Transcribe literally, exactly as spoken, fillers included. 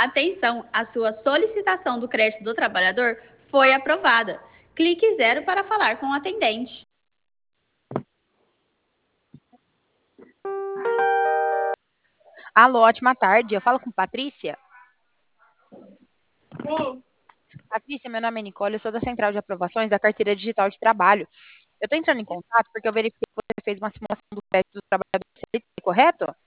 Atenção, a sua solicitação do crédito do trabalhador foi aprovada. Clique zero para falar com o atendente. Alô, ótima tarde. Eu falo com Patrícia. Sim. Patrícia, meu nome é Nicole, eu sou da Central de Aprovações da Carteira Digital de Trabalho. Eu estou entrando em contato porque eu verifiquei que você fez uma simulação do crédito do trabalhador C L T, correto?